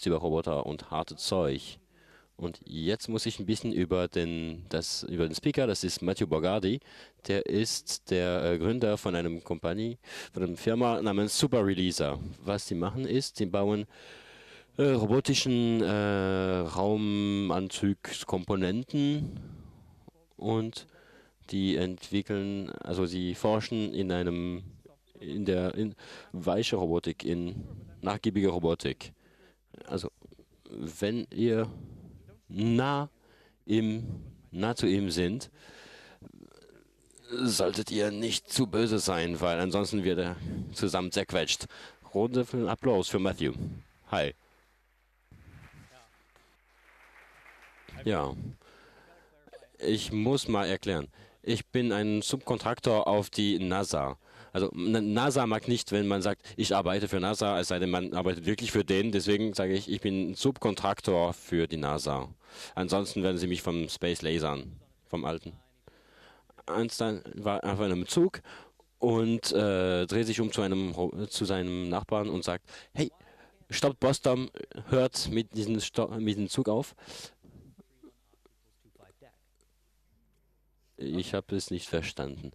Podcast über Roboter und harte Zeug. Und jetzt muss ich ein bisschen über den Speaker, das ist Matthew Bogardi. Der ist der Gründer von von einer Firma namens Super Releaser. Was sie machen ist, sie bauen robotischen Raumanzugskomponenten und die entwickeln, also sie forschen in weiche Robotik, in nachgiebige Robotik. Also wenn ihr nah im, nah zu ihm sind, solltet ihr nicht zu böse sein, weil ansonsten wird er zusammen zerquetscht. Runde für Applaus für Matthew. Hi. Ja, ich muss mal erklären. Ich bin ein Subkontraktor auf die NASA. Also NASA mag nicht, wenn man sagt, ich arbeite für NASA, es sei denn, man arbeitet wirklich für den. Deswegen sage ich, ich bin Subkontraktor für die NASA. Ansonsten werden sie mich vom Space lasern, vom alten. Einstein war auf einem Zug und dreht sich um zu seinem Nachbarn und sagt, hey, stoppt Boston, hört mit diesem Zug auf. Ich habe es nicht verstanden.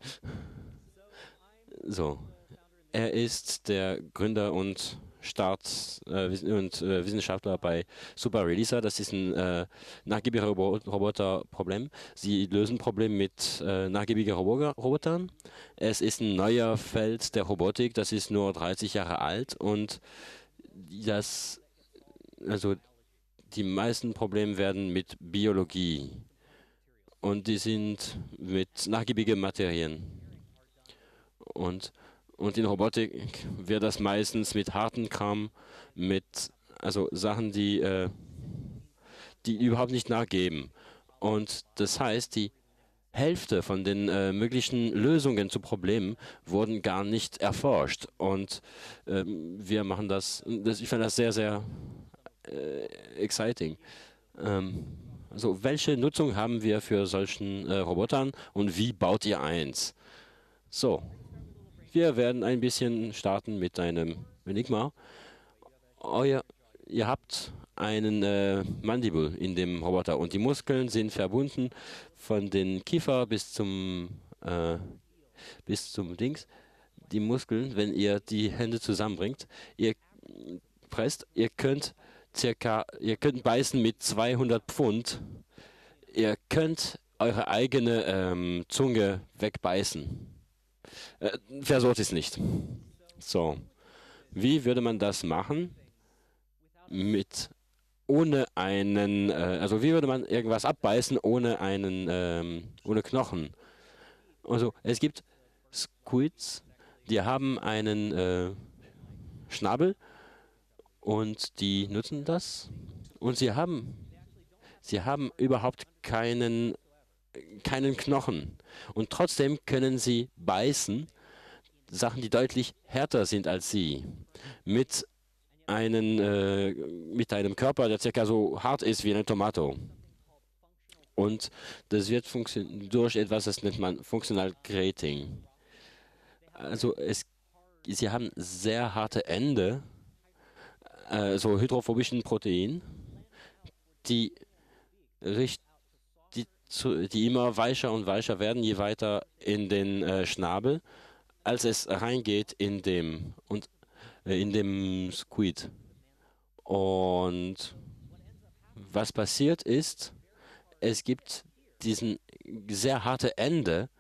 So, er ist der Gründer und Wissenschaftler bei Super Releaser. Das ist ein nachgiebiger Roboterproblem. Sie lösen Probleme mit nachgiebigen Robotern. Es ist ein neuer Feld der Robotik, das ist nur 30 Jahre alt und das, also die meisten Probleme werden mit Biologie und die sind mit nachgiebigen Materien. Und, und in Robotik wird das meistens mit harten Kram, also Sachen, die überhaupt nicht nachgeben. Und das heißt, die Hälfte von den möglichen Lösungen zu Problemen wurden gar nicht erforscht. Und wir machen ich finde das sehr, sehr exciting. Also, welche Nutzung haben wir für solchen Robotern und wie baut ihr eins? So, wir werden ein bisschen starten mit einem Enigma. Euer, Ihr habt einen Mandibel in dem Roboter und die Muskeln sind verbunden von den Kiefer bis zum Dings. Die Muskeln, wenn ihr die Hände zusammenbringt, ihr ihr könnt beißen mit 200 Pfund. Ihr könnt eure eigene Zunge wegbeißen. Versucht es nicht. So, wie würde man das machen? Mit also wie würde man irgendwas abbeißen ohne Knochen? Also es gibt Squids, die haben einen Schnabel und die nutzen das und sie haben überhaupt keinen Knochen und trotzdem können sie beißen, Sachen, die deutlich härter sind als sie, mit mit einem Körper, der circa so hart ist wie eine Tomate. Und das wird durch etwas, das nennt man Functional Grating. Also sie haben sehr harte Ende, so hydrophobischen Protein, die, richt- die immer weicher und weicher werden, je weiter in den Schnabel, als es reingeht in dem Squid. Und was passiert ist, es gibt diesen sehr harte Ende.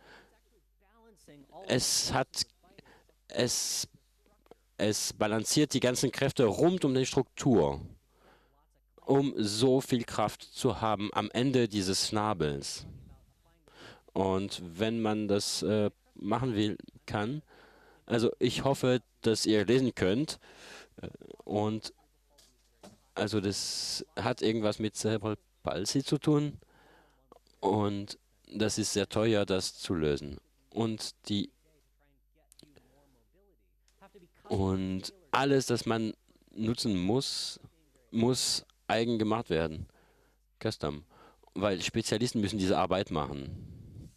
Es hat, es, es balanciert die ganzen Kräfte rund um die Struktur, um so viel Kraft zu haben am Ende dieses Schnabels. Und wenn man das machen kann, also ich hoffe, dass ihr lesen könnt. Und also das hat irgendwas mit Cerebral Palsy zu tun und das ist sehr teuer, das zu lösen. Und alles, das man nutzen muss eigen gemacht werden. Custom. Weil Spezialisten müssen diese Arbeit machen.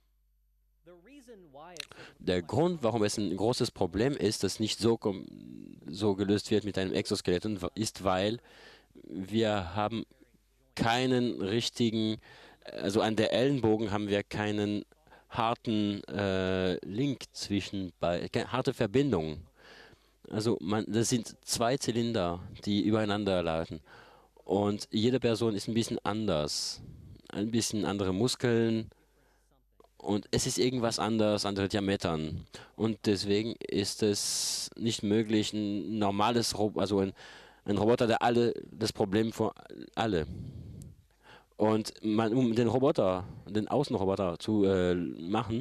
Der Grund, warum es ein großes Problem ist, das nicht so gelöst wird mit einem Exoskeleton, ist, weil wir haben keinen richtigen, also an der Ellenbogen haben wir keinen harten Link zwischen, harte Verbindung. Also das sind zwei Zylinder, die übereinander laden. Und jede Person ist ein bisschen anders. Ein bisschen andere Muskeln und es ist irgendwas anders, andere Diametern. Und deswegen ist es nicht möglich, ein normales also ein Roboter, der das Problem für alle. Und um den Roboter, den Außenroboter zu machen,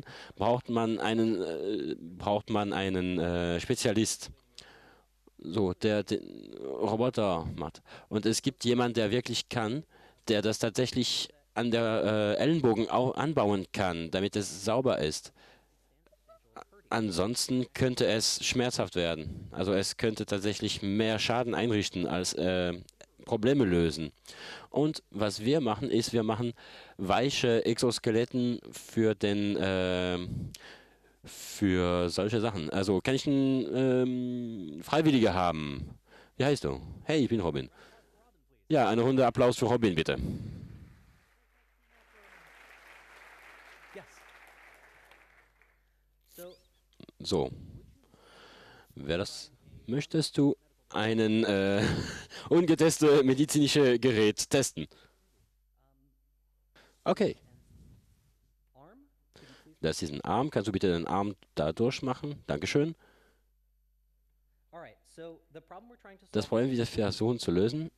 braucht man einen Spezialist, so, der den Roboter macht. Und es gibt jemanden, der wirklich kann, der das tatsächlich an der Ellenbogen anbauen kann, damit es sauber ist. Ansonsten könnte es schmerzhaft werden. Also es könnte tatsächlich mehr Schaden einrichten als Probleme lösen. Und was wir machen, ist, wir machen weiche Exoskeletten für solche Sachen. Also kann ich einen Freiwilliger haben? Wie heißt du? Hey, ich bin Robin. Ja, eine Runde Applaus für Robin, bitte. So, wer das? Möchtest du einen ungetestete medizinische Gerät testen? Okay, das ist ein Arm. Kannst du bitte den Arm da durchmachen? Dankeschön. Das Problem, wie das versuchen zu lösen,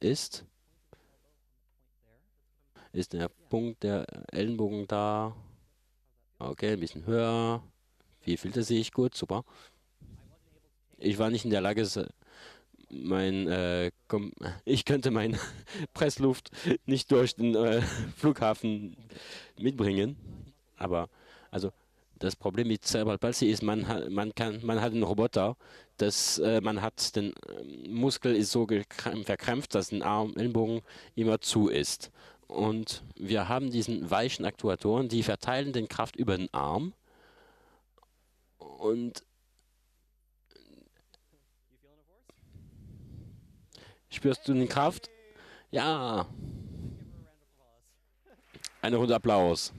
ist der Punkt der Ellenbogen da. Okay, ein bisschen höher. Wie fühlt er sich? Gut, super. Ich war nicht in der Lage, ich könnte meine Pressluft nicht durch den Flughafen mitbringen. Aber also das Problem mit Cerebral Palsy ist, man hat einen Roboter, man hat den Muskel ist so verkrampft, dass ein Arm, Ellenbogen immer zu ist. Und wir haben diesen weichen Aktuatoren, die verteilen den Kraft über den Arm und spürst du den Kraft? Ja, eine Runde Applaus.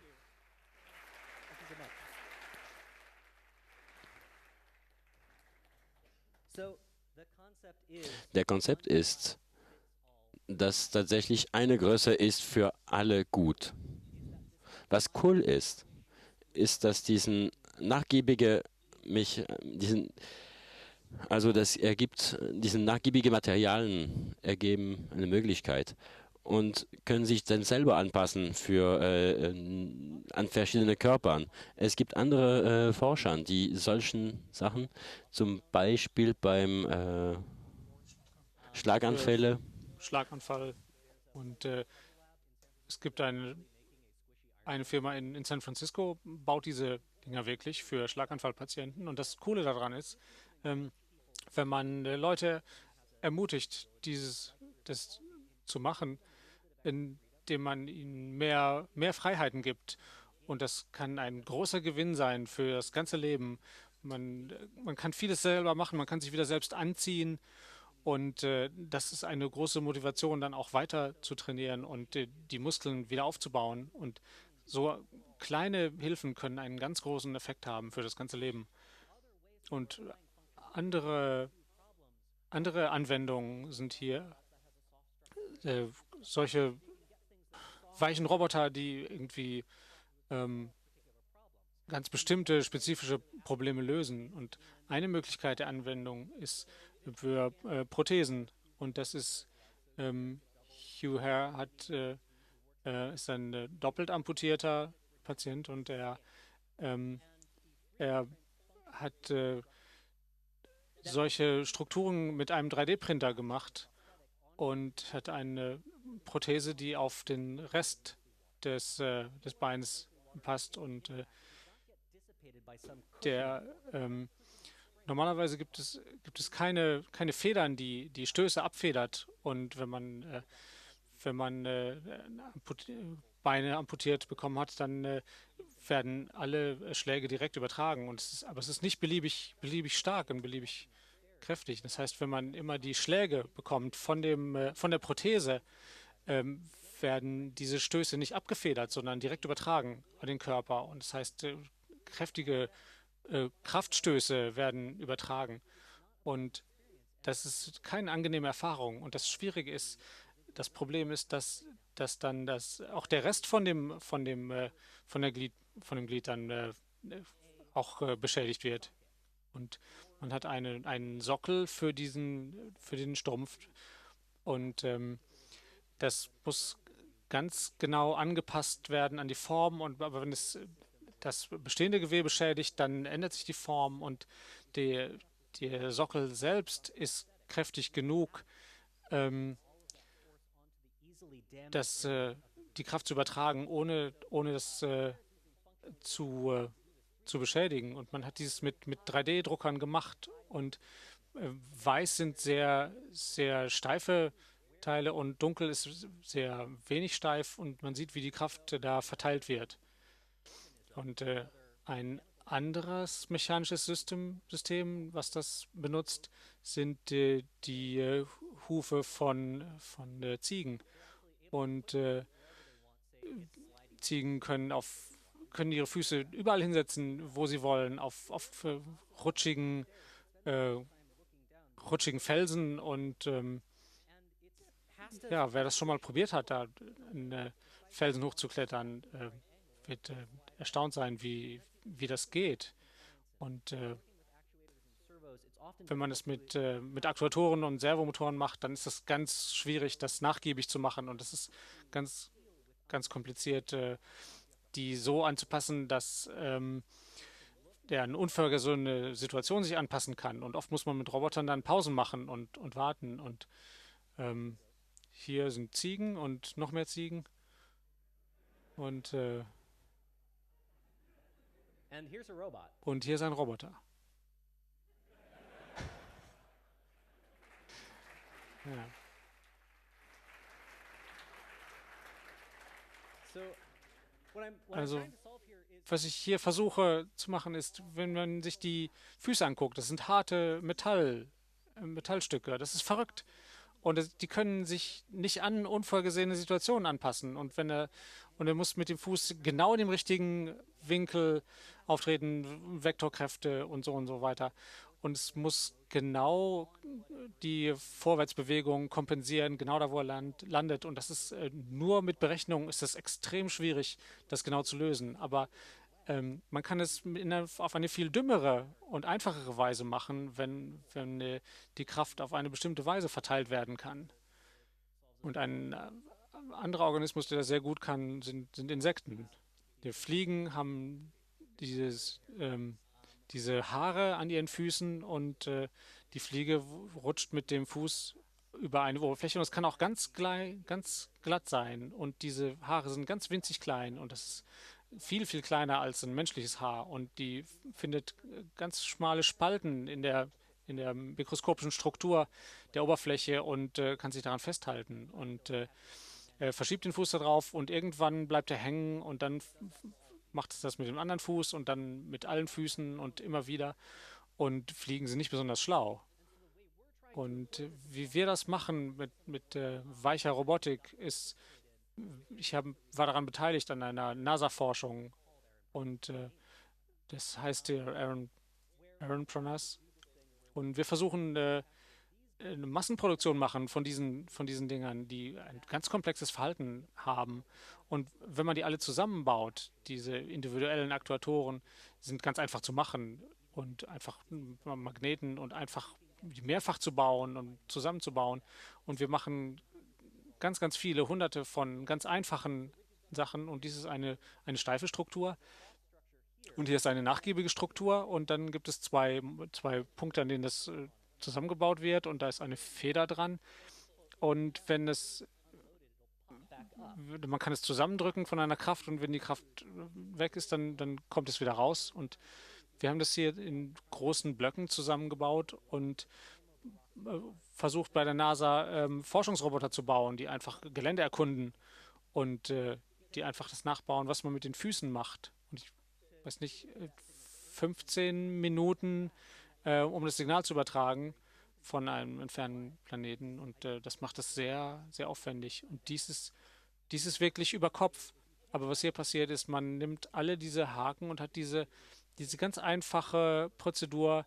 Der Konzept ist, dass tatsächlich eine Größe ist für alle gut. Was cool ist, dass diesen, also das ergibt, diesen nachgiebige Materialien ergeben eine Möglichkeit und können sich dann selber anpassen an verschiedene Körpern. Es gibt andere Forscher, die solchen Sachen, zum Beispiel beim Für Schlaganfälle. Schlaganfall. Und es gibt eine Firma in San Francisco, baut diese Dinger wirklich für Schlaganfallpatienten. Und das Coole daran ist, ähm, wenn man Leute ermutigt, das zu machen, indem man ihnen mehr Freiheiten gibt. Und das kann ein großer Gewinn sein für das ganze Leben. Man kann vieles selber machen, man kann sich wieder selbst anziehen. Und das ist eine große Motivation, dann auch weiter zu trainieren und die Muskeln wieder aufzubauen. Und so kleine Hilfen können einen ganz großen Effekt haben für das ganze Leben. Und andere, andere Anwendungen sind hier äh, solche weichen Roboter, die irgendwie ähm, ganz bestimmte spezifische Probleme lösen. Und eine Möglichkeit der Anwendung ist für Prothesen. Und das ist, ähm, Hugh Hare ist ein doppelt amputierter Patient und ähm, er hat solche Strukturen mit einem 3D-Printer gemacht und hat eine Prothese, die auf den Rest des Beins passt. Und der normalerweise gibt es keine Federn, die Stöße abfedert. Und wenn man Beine amputiert bekommen hat, dann werden alle Schläge direkt übertragen. Aber es ist nicht beliebig stark und beliebig. kräftig. Das heißt, wenn man immer die Schläge bekommt von der Prothese, ähm, werden diese Stöße nicht abgefedert, sondern direkt übertragen an den Körper. Und das heißt, kräftige Kraftstöße werden übertragen. Und das ist keine angenehme Erfahrung. Und das Schwierige ist, das Problem ist, dass dann auch der Rest von der von dem Glied dann auch beschädigt wird. Und man hat einen Sockel für den Strumpf. Und das muss ganz genau angepasst werden an die Form. Aber wenn es das bestehende Gewebe schädigt, dann ändert sich die Form und der, der Sockel selbst ist kräftig genug, ähm, das, die Kraft zu übertragen, ohne das zu, äh, zu beschädigen. Und man hat dieses mit 3D-Druckern gemacht und weiß sind sehr steife Teile und dunkel ist sehr wenig steif und man sieht, wie die Kraft da verteilt wird. Und ein anderes mechanisches System, was das benutzt, sind die Hufe von Ziegen. Und Ziegen können ihre Füße überall hinsetzen, wo sie wollen, auf äh, rutschigen Felsen. Und ja, wer das schon mal probiert hat, da einen Felsen hochzuklettern, wird erstaunt sein, wie das geht. Und wenn man es mit Aktuatoren und Servomotoren macht, dann ist das ganz schwierig, das nachgiebig zu machen. Und das ist ganz, ganz kompliziert, die so anzupassen, dass ja, eine unvorhergesehene Situation sich anpassen kann. Und oft muss man mit Robotern dann Pausen machen und warten. Und ähm, hier sind Ziegen und noch mehr Ziegen. Und, äh, und hier ist ein Roboter. Ja. Also, was ich hier versuche zu machen, ist, wenn man sich die Füße anguckt, das sind harte Metallstücke. Das ist verrückt. Und die können sich nicht an unvorhergesehene Situationen anpassen. Und er muss mit dem Fuß genau in dem richtigen Winkel auftreten, Vektorkräfte und so weiter. Und es muss genau die Vorwärtsbewegung kompensieren, genau da, wo er landet. Und das ist nur mit Berechnung ist das extrem schwierig, das genau zu lösen. Aber man kann es auf eine viel dümmere und einfachere Weise machen, wenn die Kraft auf eine bestimmte Weise verteilt werden kann. Und ein anderer Organismus, der das sehr gut kann, sind Insekten. Die Fliegen haben diese Haare an ihren Füßen und die Fliege rutscht mit dem Fuß über eine Oberfläche und es kann auch ganz glatt sein und diese Haare sind ganz winzig klein und das ist viel kleiner als ein menschliches Haar und die findet ganz schmale Spalten in der mikroskopischen Struktur der Oberfläche und kann sich daran festhalten und verschiebt den Fuß da drauf und irgendwann bleibt er hängen und dann macht es das mit dem anderen Fuß und dann mit allen Füßen und immer wieder und Fliegen sind nicht besonders schlau. Und wie wir das machen mit weicher Robotik ist, war daran beteiligt an einer NASA-Forschung und das heißt hier Aaron Pronas. Und wir versuchen eine Massenproduktion machen von diesen Dingern, die ein ganz komplexes Verhalten haben. Und wenn man die alle zusammenbaut, diese individuellen Aktuatoren sind ganz einfach zu machen und einfach Magneten und einfach mehrfach zu bauen und zusammenzubauen. Und wir machen ganz viele hunderte von ganz einfachen Sachen und dies ist eine steife Struktur und hier ist eine nachgiebige Struktur und dann gibt es zwei Punkte, an denen das zusammengebaut wird und da ist eine Feder dran und wenn es man kann es zusammendrücken von einer Kraft und wenn die Kraft weg ist, dann kommt es wieder raus und wir haben das hier in großen Blöcken zusammengebaut und versucht bei der NASA Forschungsroboter zu bauen, die einfach Gelände erkunden und die einfach das nachbauen, was man mit den Füßen macht. Und ich weiß nicht, 15 Minuten, um das Signal zu übertragen. von einem entfernten Planeten und das macht es sehr, sehr aufwendig. Und dies ist wirklich über Kopf. Aber was hier passiert ist, man nimmt alle diese Haken und hat diese ganz einfache Prozedur,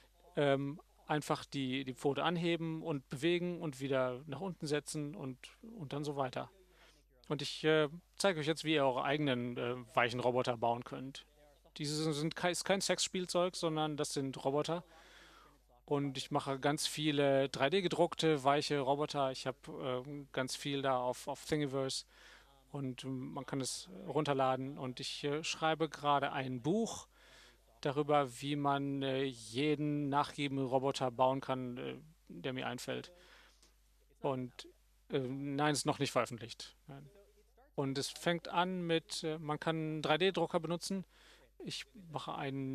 einfach die Pfote anheben und bewegen und wieder nach unten setzen und dann so weiter. Und ich zeige euch jetzt, wie ihr eure eigenen weichen Roboter bauen könnt. Diese ist kein Sexspielzeug, sondern das sind Roboter. Und ich mache ganz viele 3D-gedruckte, weiche Roboter. Ich habe ganz viel da auf Thingiverse und man kann es runterladen. Und ich schreibe gerade ein Buch darüber, wie man jeden nachgebenden Roboter bauen kann, der mir einfällt. Und nein, es ist noch nicht veröffentlicht. Nein. Und es fängt an mit, man kann einen 3D-Drucker benutzen. Ich mache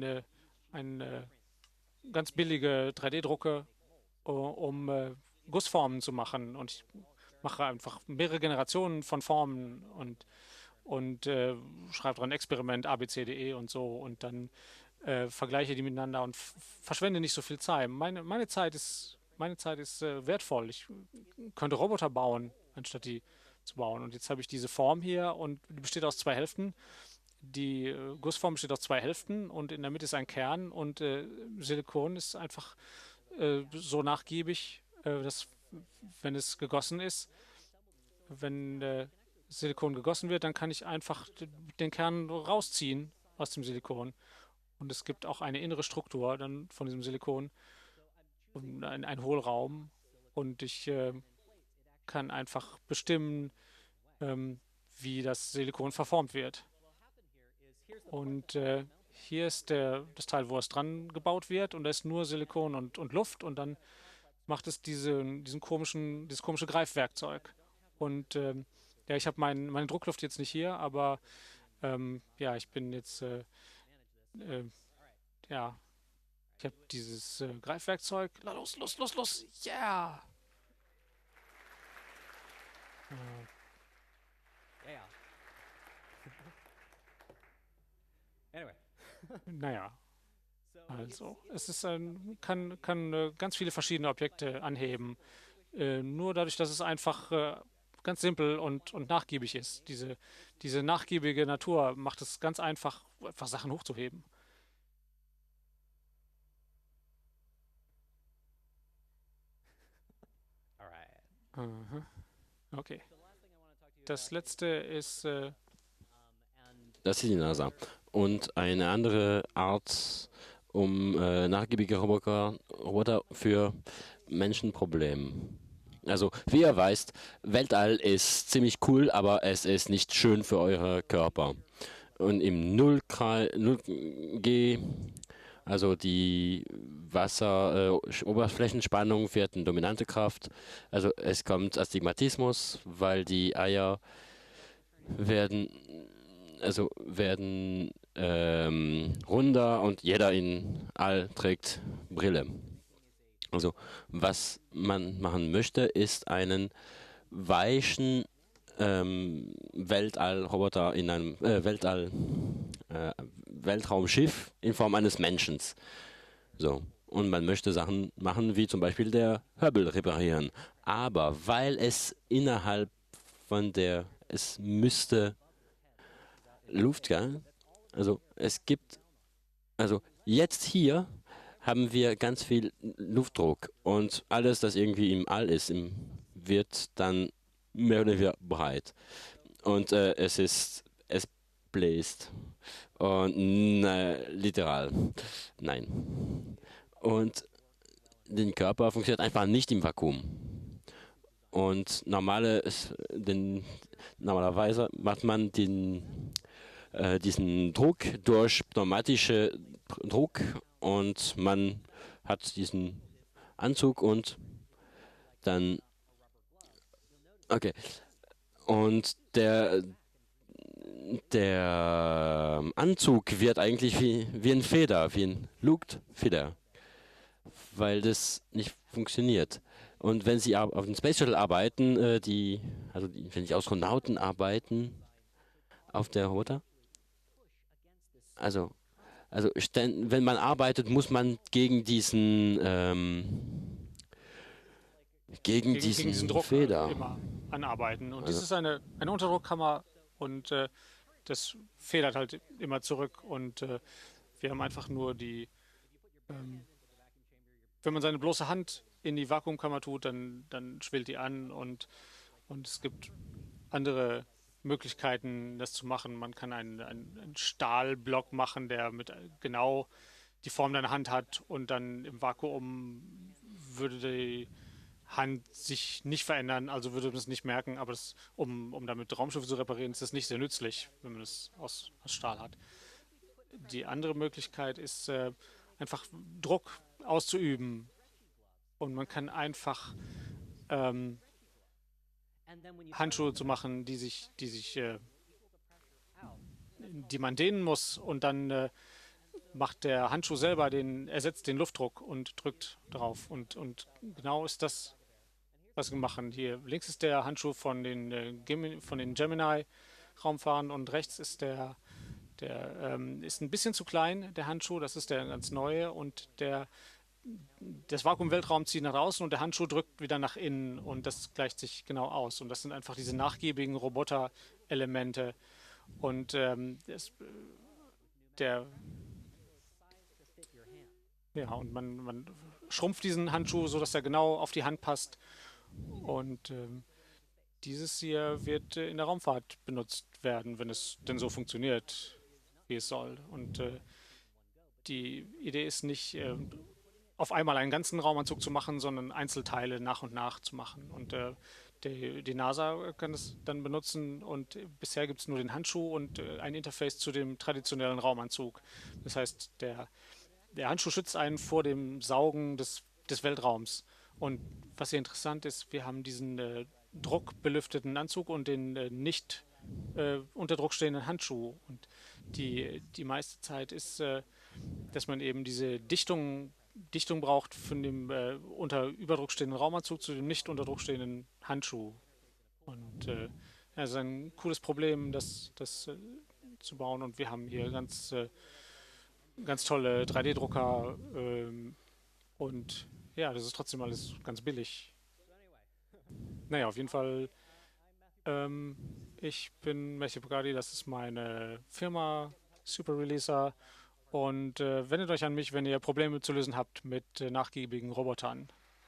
eine ganz billige 3D-Drucke, um Gussformen zu machen. Und ich mache einfach mehrere Generationen von Formen und schreibe dran Experiment A, B, C, D, E und so. Und dann vergleiche die miteinander und verschwende nicht so viel Zeit. Meine Zeit ist wertvoll. Ich könnte Roboter bauen, anstatt die zu bauen. Und jetzt habe ich diese Form hier und die besteht aus zwei Hälften. Die Gussform besteht aus zwei Hälften und in der Mitte ist ein Kern und Silikon ist einfach so nachgiebig, dass wenn es gegossen ist, wenn Silikon gegossen wird, dann kann ich einfach den Kern rausziehen aus dem Silikon. Und es gibt auch eine innere Struktur dann von diesem Silikon und ein Hohlraum. Und ich kann einfach bestimmen, ähm, wie das Silikon verformt wird. Und hier ist das Teil, wo es dran gebaut wird. Und da ist nur Silikon und Luft. Und dann macht es dieses komische Greifwerkzeug. Und ja, ich habe meine Druckluft jetzt nicht hier, aber ja, ich bin jetzt, äh, ja, ich habe dieses Greifwerkzeug. Na, los, los, los, los, yeah! Äh, naja, also, kann ganz viele verschiedene Objekte anheben. Nur dadurch, dass es einfach ganz simpel und nachgiebig ist. Diese nachgiebige Natur macht es ganz einfach Sachen hochzuheben. Aha. Okay. Das letzte ist, Das ist die NASA. Und eine andere Art, um nachgiebige Roboter für Menschenprobleme. Also, wie ihr weißt, Weltall ist ziemlich cool, aber es ist nicht schön für euren Körper. Und im 0 G, also die Wasseroberflächenspannung wird eine dominante Kraft. Also es kommt Astigmatismus, weil die Eier werden runder und jeder in All trägt Brille. Also was man machen möchte, ist einen weichen Weltallroboter in einem äh, Weltraumschiff in Form eines Menschen. So. Und man möchte Sachen machen, wie zum Beispiel der Hubble reparieren. Aber weil es innerhalb es müsste Luft, gell? Also es gibt, also jetzt hier haben wir ganz viel Luftdruck und alles, das irgendwie im All ist, wird dann mehr oder weniger breit. Und es bläst. Und literal. Nein. Und der Körper funktioniert einfach nicht im Vakuum. Und normalerweise macht man diesen Druck durch pneumatische Druck und man hat diesen Anzug und dann, okay, und der Anzug wird eigentlich wie ein Feder, wie ein Luftfeder, weil das nicht funktioniert. Und wenn Sie auf dem Space Shuttle arbeiten, wenn die Astronauten arbeiten auf der Roboter, also, wenn man arbeitet, muss man gegen Gegen gegen diesen diesen Druck Feder. immer anarbeiten. Und dies Also, ist eine Unterdruckkammer und das federt halt immer zurück. Und wir haben einfach nur ähm, wenn man seine bloße Hand in die Vakuumkammer tut, dann schwillt die an und es gibt andere Möglichkeiten, das zu machen. Man kann einen Stahlblock machen, der mit genau die Form deiner Hand hat und dann im Vakuum würde die Hand sich nicht verändern, also würde man es nicht merken, aber um damit Raumschiffe zu reparieren, ist das nicht sehr nützlich, wenn man es aus Stahl hat. Die andere Möglichkeit ist einfach Druck auszuüben und man kann einfach ähm, Handschuhe zu machen, die man dehnen muss und dann macht der Handschuh selber ersetzt den Luftdruck und drückt drauf. Und genau ist das, was wir machen. Hier links ist der Handschuh von den Gemini-Raumfahrern und rechts ist der ist ein bisschen zu klein, der Handschuh, das ist der ganz neue und das Vakuum-Weltraum zieht nach außen und der Handschuh drückt wieder nach innen und das gleicht sich genau aus. Und das sind einfach diese nachgiebigen Roboter-Elemente. Und der, ja, und man schrumpft diesen Handschuh, so dass er genau auf die Hand passt. Und dieses hier wird in der Raumfahrt benutzt werden, wenn es denn so funktioniert, wie es soll. Und die Idee ist nicht, auf einmal einen ganzen Raumanzug zu machen, sondern Einzelteile nach und nach zu machen. Und die NASA kann es dann benutzen und bisher gibt es nur den Handschuh und ein Interface zu dem traditionellen Raumanzug. Das heißt, der Handschuh schützt einen vor dem Saugen des Weltraums. Und was hier interessant ist, wir haben diesen druckbelüfteten Anzug und den nicht unter Druck stehenden Handschuh. Und die meiste Zeit ist, dass man eben diese Dichtung braucht von dem unter Überdruck stehenden Raumanzug zu dem nicht unter Druck stehenden Handschuh. Und ja, es ist ein cooles Problem, das zu bauen. Und wir haben hier ganz tolle 3D-Drucker und ja, das ist trotzdem alles ganz billig. Naja, auf jeden Fall, ähm, ich bin Matthew Bogardi, das ist meine Firma Super Releaser und wendet euch an mich, wenn ihr Probleme zu lösen habt mit nachgiebigen Robotern.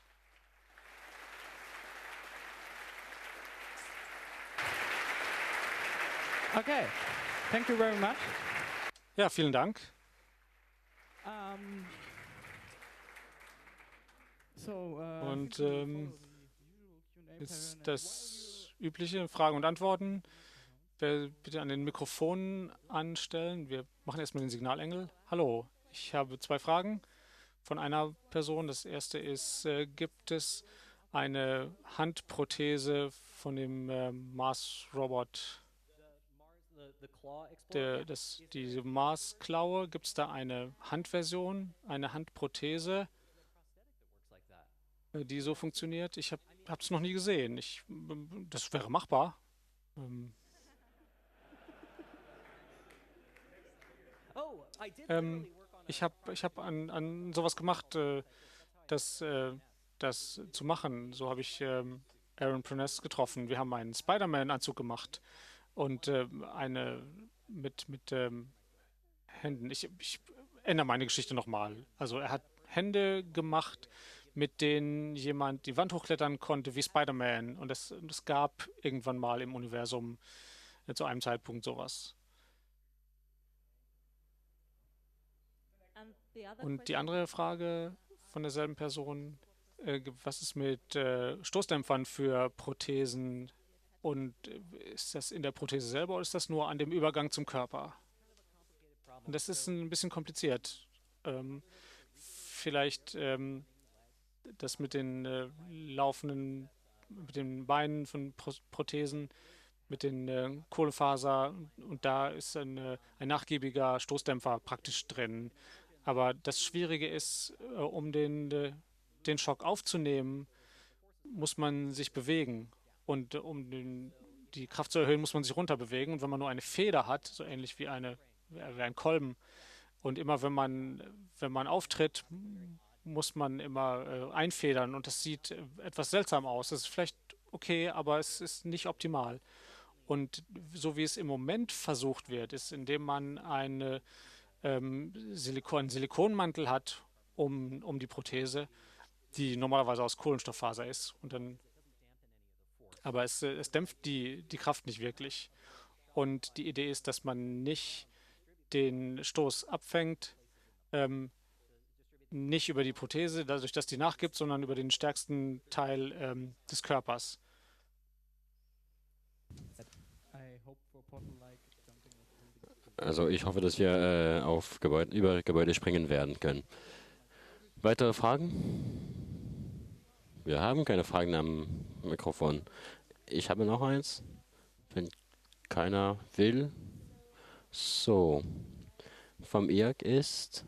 Okay, thank you very much. Ja, vielen Dank. Um, Und jetzt das übliche Fragen und Antworten. Wer bitte an den Mikrofonen anstellen. Wir machen erstmal den Signalengel. Hallo, ich habe zwei Fragen von einer Person. Das erste ist, gibt es eine Handprothese von dem Mars-Robot, diese Mars-Klaue? Gibt es da eine Handversion, eine Handprothese, die so funktioniert? Ich habe es noch nie gesehen. Das wäre machbar. Ähm, ich hab an sowas gemacht, das zu machen. So habe ich Aaron Pruness getroffen. Wir haben einen Spider-Man-Anzug gemacht und eine mit Händen. Ich ändere meine Geschichte nochmal. Also er hat Hände gemacht, mit denen jemand die Wand hochklettern konnte wie Spider-Man. Und das gab irgendwann mal im Universum zu einem Zeitpunkt sowas. Und die andere Frage von derselben Person, was ist mit Stoßdämpfern für Prothesen? Und ist das in der Prothese selber oder ist das nur an dem Übergang zum Körper? Und das ist ein bisschen kompliziert. Vielleicht das mit den mit den Beinen von Prothesen, mit den Kohlefaser und da ist ein nachgiebiger Stoßdämpfer praktisch drin. Aber das Schwierige ist, um den Schock aufzunehmen, muss man sich bewegen. Und die Kraft zu erhöhen, muss man sich runterbewegen. Und wenn man nur eine Feder hat, so ähnlich wie ein Kolben, und immer wenn man auftritt, muss man immer einfedern und das sieht etwas seltsam aus. Das ist vielleicht okay, aber es ist nicht optimal. Und so wie es im Moment versucht wird, ist, indem man einen Silikonmantel hat um die Prothese, die normalerweise aus Kohlenstofffaser ist. Aber es dämpft die Kraft nicht wirklich. Und die Idee ist, dass man nicht den Stoß abfängt, ähm, nicht über die Prothese, dadurch, dass die nachgibt, sondern über den stärksten Teil des Körpers. Also ich hoffe, dass wir über Gebäude springen werden können. Weitere Fragen? Wir haben keine Fragen am Mikrofon. Ich habe noch eins, wenn keiner will. So, vom IRC ist,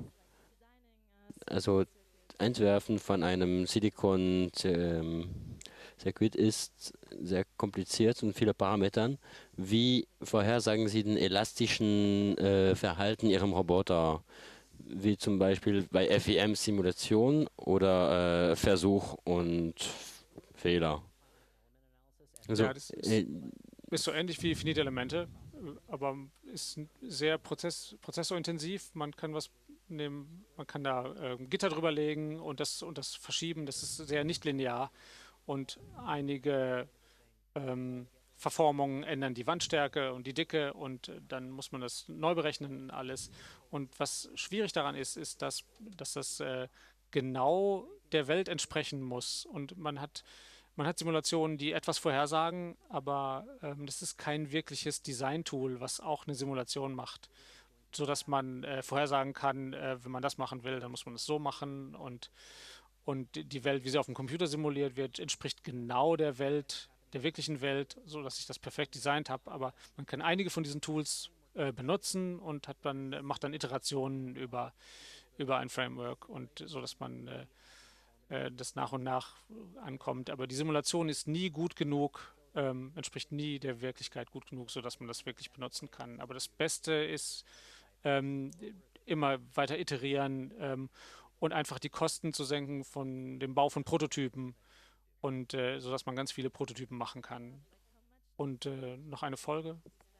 also Entwerfen von einem Silikon-Circuit ist sehr kompliziert und viele Parametern. Wie vorhersagen Sie den elastischen Verhalten Ihrem Roboter? Wie zum Beispiel bei FEM-Simulation oder Versuch und Fehler? Also, Ja, das ist so ähnlich wie finite Elemente, aber ist sehr prozessorintensiv. Man kann was nehmen, man kann da Gitter drüber legen und das verschieben. Das ist sehr nicht linear und einige Verformungen ändern die Wandstärke und die Dicke und dann muss man das neu berechnen alles. Und was schwierig daran ist, dass das genau der Welt entsprechen muss. Und man hat Simulationen, die etwas vorhersagen, aber das ist kein wirkliches Design-Tool, was auch eine Simulation macht, sodass man vorhersagen kann, wenn man das machen will, dann muss man es so machen und die Welt, wie sie auf dem Computer simuliert wird, entspricht genau der Welt, der wirklichen Welt, so dass ich das perfekt designt habe. Aber man kann einige von diesen Tools benutzen und macht dann Iterationen über ein Framework und so dass man das nach und nach ankommt. Aber die Simulation ist nie gut genug, entspricht nie der Wirklichkeit gut genug, sodass man das wirklich benutzen kann. Aber das Beste ist ähm, immer weiter iterieren und einfach die Kosten zu senken von dem Bau von Prototypen und sodass man ganz viele Prototypen machen kann. Und noch eine Folgefrage?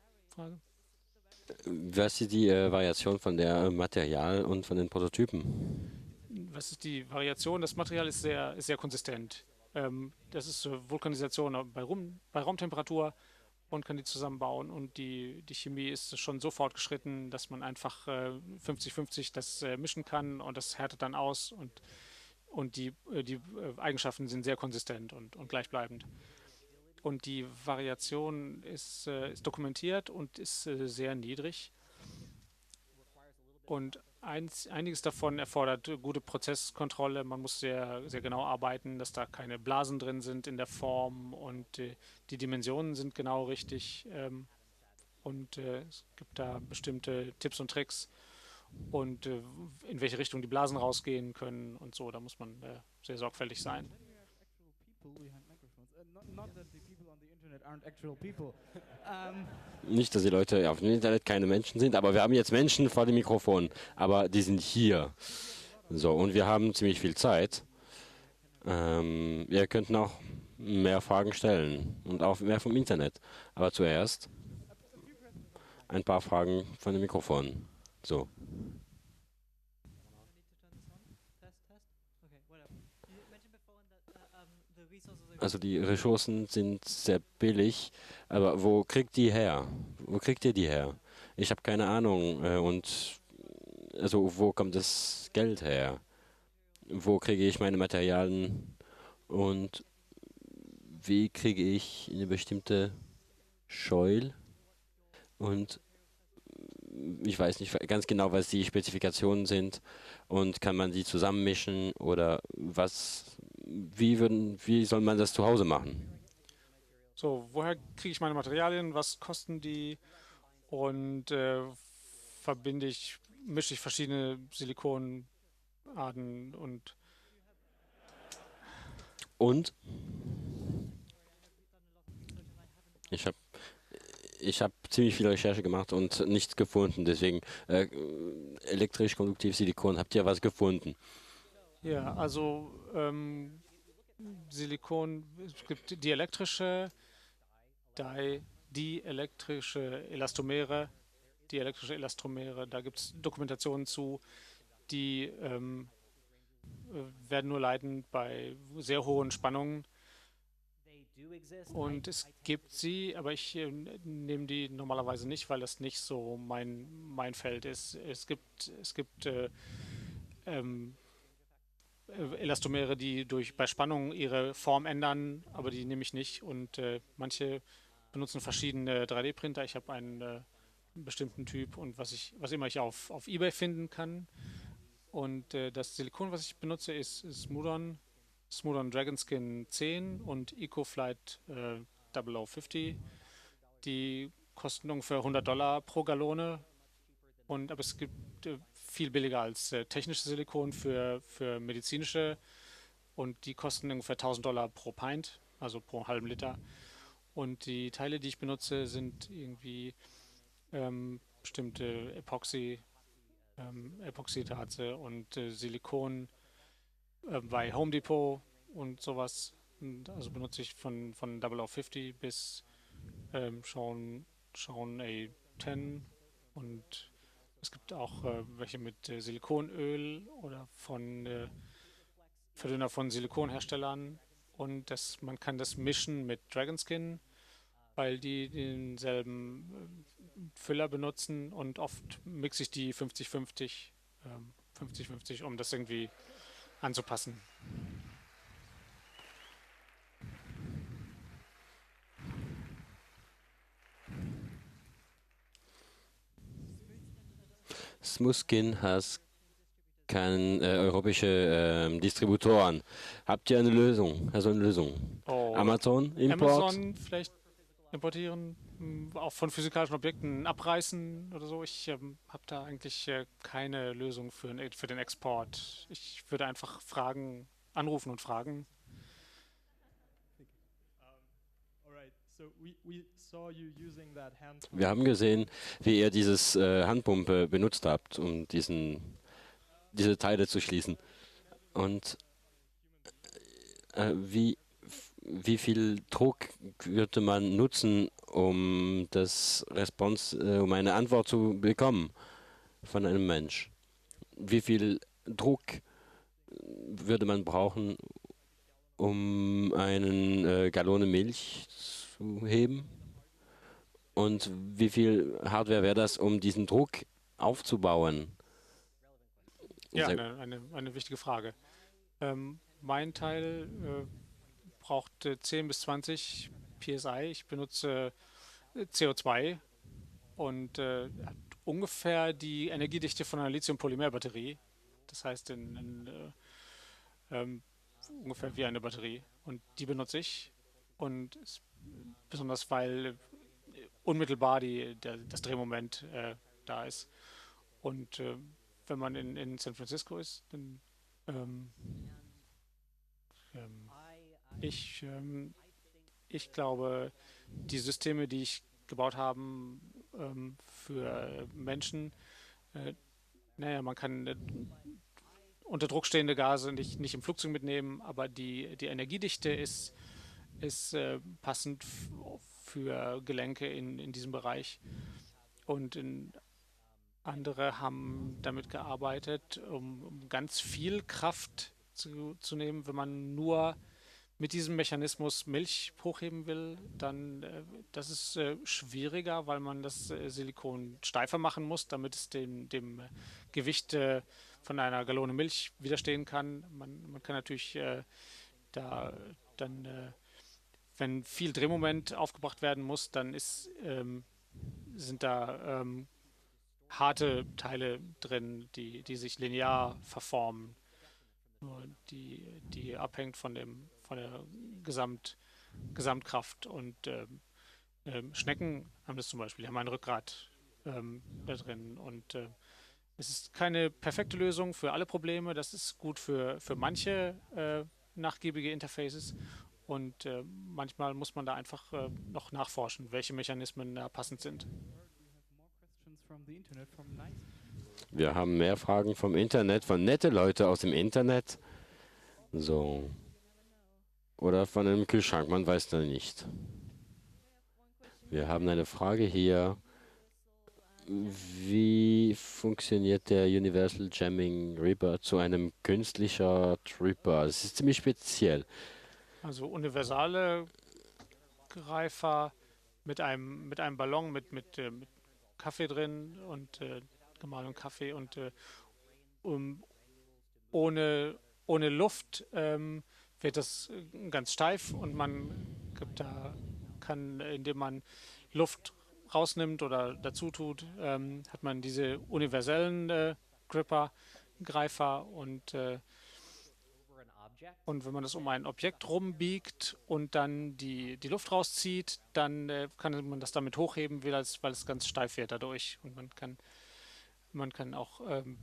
was ist die Variation von der Material und von den Prototypen? Was ist die Variation? Das Material ist sehr konsistent. Das ist Vulkanisation bei Raumtemperatur und kann die zusammenbauen. Und die Chemie ist schon so fortgeschritten, dass man einfach 50-50 das mischen kann und das härtet dann aus und die Eigenschaften sind sehr konsistent und gleichbleibend. Und die Variation ist dokumentiert und ist sehr niedrig. Und einiges davon erfordert gute Prozesskontrolle. Man muss sehr genau arbeiten, dass da keine Blasen drin sind in der Form und die Dimensionen sind genau richtig. Und es gibt da bestimmte Tipps und Tricks und in welche Richtung die Blasen rausgehen können und so. Da muss man sehr sorgfältig sein. Nicht, dass die Leute auf dem Internet keine Menschen sind, aber wir haben jetzt Menschen vor dem Mikrofon, aber die sind hier. So, und wir haben ziemlich viel Zeit. Ihr könnt noch mehr Fragen stellen und auch mehr vom Internet. Aber zuerst ein paar Fragen von dem Mikrofon. So. Also die Ressourcen sind sehr billig, aber wo kriegt die her? Wo kriegt ihr die her? Ich habe keine Ahnung. Und also wo kommt das Geld her? Wo kriege ich meine Materialien? Und wie kriege ich eine bestimmte Scheul? Und ich weiß nicht ganz genau, was die Spezifikationen sind. Und kann man die zusammenmischen oder was? Wie soll man das zu Hause machen? So, woher kriege ich meine Materialien? Was kosten die? Und mische ich verschiedene Silikonarten und Und ich habe ich hab ziemlich viel Recherche gemacht und nichts gefunden. Deswegen elektrisch konduktiv Silikon, habt ihr was gefunden? Ja, also Silikon, es gibt dielektrische Elastomere, da gibt es Dokumentationen zu, die werden nur leiden bei sehr hohen Spannungen. Und es gibt sie, aber ich nehme die normalerweise nicht, weil das nicht so mein Feld ist. Es gibt ähm, Elastomere, die bei Spannung ihre Form ändern, aber die nehme ich nicht. Und manche benutzen verschiedene 3D-Printer. Ich habe einen bestimmten Typ und was immer ich auf eBay finden kann. Und das Silikon, was ich benutze, ist Smooth-On Dragonskin 10 und EcoFlight 0050. Die kosten ungefähr $100 pro Gallone. Aber es gibt viel billiger als technische Silikon für medizinische und die kosten ungefähr $1.000 pro Pint, also pro halben Liter. Und die Teile, die ich benutze, sind irgendwie bestimmte Epoxidharze und Silikon bei Home Depot und sowas. Und also benutze ich von 0050 bis Shawn A10 und es gibt auch welche mit Silikonöl oder von Verdünner von Silikonherstellern und man kann das mischen mit Dragonskin, weil die denselben Füller benutzen und oft mixe ich die 50-50, 50-50, um das irgendwie anzupassen. Smoothskin hat keine europäische Distributoren. Habt ihr eine Lösung? Also eine Lösung? Oh, Amazon Import? Amazon vielleicht importieren, auch von physikalischen Objekten abreißen oder so. Ich habe da eigentlich keine Lösung für den Export. Ich würde einfach anrufen und fragen. Wir haben gesehen, wie ihr dieses Handpumpe benutzt habt, um diese Teile zu schließen. Und wie viel Druck würde man nutzen, um eine Antwort zu bekommen von einem Mensch? Wie viel Druck würde man brauchen, um einen Gallone Milch zu heben? Und wie viel Hardware wäre das, um diesen Druck aufzubauen? Ja, eine wichtige Frage. Mein Teil braucht 10 bis 20 PSI. Ich benutze CO2 und hat ungefähr die Energiedichte von einer Lithium-Polymer-Batterie. Das heißt ähm, ungefähr wie eine Batterie. Und die benutze ich. Und besonders weil unmittelbar das Drehmoment da ist. Und wenn man in San Francisco ist, dann ähm, ähm, ich, ähm, ich glaube, die Systeme, die ich gebaut habe für Menschen, äh, naja, man kann unter Druck stehende Gase nicht im Flugzeug mitnehmen, aber die Energiedichte ist passend für Gelenke in diesem Bereich. Und andere haben damit gearbeitet, um ganz viel Kraft zu nehmen. Wenn man nur mit diesem Mechanismus Milch hochheben will, dann das ist schwieriger, weil man das Silikon steifer machen muss, damit es dem Gewicht von einer Gallone Milch widerstehen kann. Man kann natürlich da dann, wenn viel Drehmoment aufgebracht werden muss, dann sind da harte Teile drin, die sich linear verformen, nur die abhängt von der Gesamtkraft. Und Schnecken haben das zum Beispiel, die haben ein Rückgrat da drin. Und es ist keine perfekte Lösung für alle Probleme. Das ist gut für manche nachgiebige Interfaces. Und manchmal muss man da einfach noch nachforschen, welche Mechanismen da passend sind. Wir haben mehr Fragen vom Internet, von nette Leute aus dem Internet. So. Oder von einem Kühlschrank, man weiß da nicht. Wir haben eine Frage hier. Wie funktioniert der Universal Jamming Reaper zu einem künstlicher Tripper? Es ist ziemlich speziell. Also universale Greifer mit einem Ballon mit Kaffee drin und gemahlenem Kaffee und um, ohne Luft wird das ganz steif und man gibt da kann, indem man Luft rausnimmt oder dazu tut, hat man diese universellen Greifer und wenn man das um ein Objekt rumbiegt und dann die Luft rauszieht, dann kann man das damit hochheben, weil es ganz steif wird dadurch. Und man kann auch